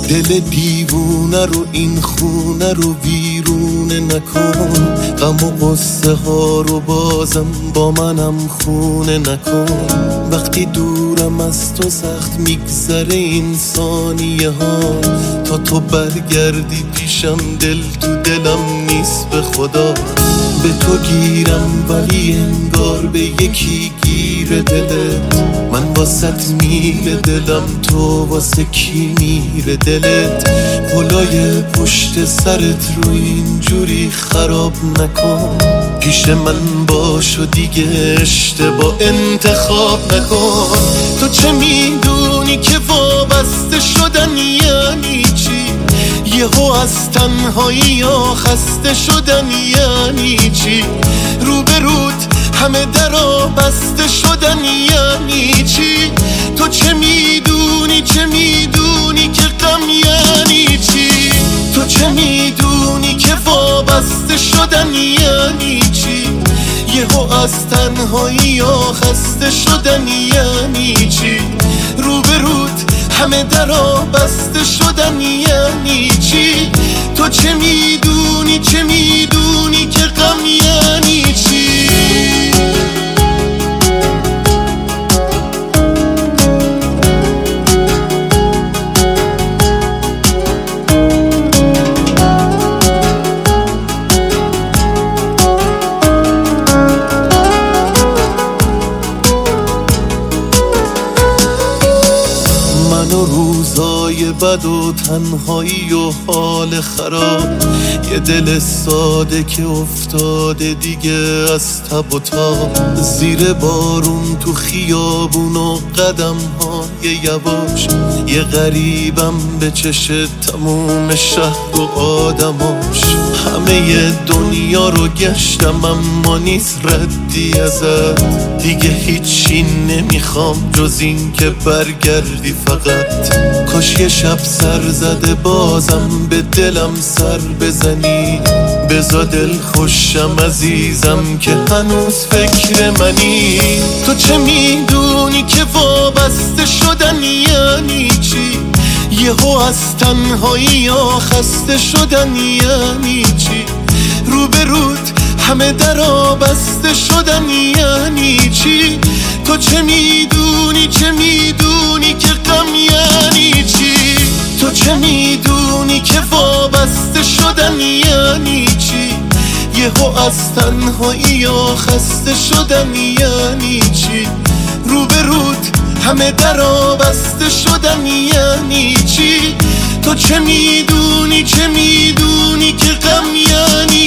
دل دیوونه رو این خونه رو ویرونه نکن، غم و قصه ها رو بازم با منم خونه نکن. وقتی دورم از تو سخت میگذره این ثانیه ها، تا تو برگردی پیشم دل تو دلم نیست به خدا. به تو گیرم ولی انگار به یکی گیره دلت، من واسط میره دلم، تو واسه کی میره دلت؟ پلای پشت سرت رو اینجوری خراب نکن، پیش من باش و دیگه اشتباه انتخاب نکن. تو چه میدونی که وابسته شدن یعنی چی؟ یهو از تنهایی یا خسته شدن یعنی چی؟ روبروت همه درا بسته شدن یعنی چی؟ تو چه میدونی که غم یعنی چی؟ تو چه میدونی که وابسته شدن یعنی چی؟ یهو از تنهایی یا خسته شدن یعنی چی؟ روبروت همه درا بسته شدن یعنی چی؟ تو چه میدونی که غم یعنی چی؟ من و روزای بد و تنهایی و حال خراب، یه دل ساده که افتاده دیگه از تب و تاب، زیر بارون تو خیابون و قدم های یواش، یه غریبم به چش تموم شهر و آدماش. همه دنیا رو گشتم اما نیست ردی ازت، دیگه هیچی نمیخوام جز این که برگردی فقط. کاش یه شب سر زده بازم به دلم سر بزنی، بزا دل خوشم عزیزم که هنوز فکر منی. تو چه میدونی که وابسته شدن یعنی چی؟ یهو از تنهایی یا خسته شدن یعنی چی؟ روبروت همه درا بسته شدن یعنی چی؟ تو چه میدونی که غم یعنی چی؟ تو چه میدونی که وابسته شدن یعنی چی؟ یهو از تنهایی یا خسته شدن یعنی چی؟ روبروت همه درا بسته شدن یعنی چی؟ تو چه میدونی که غم یعنی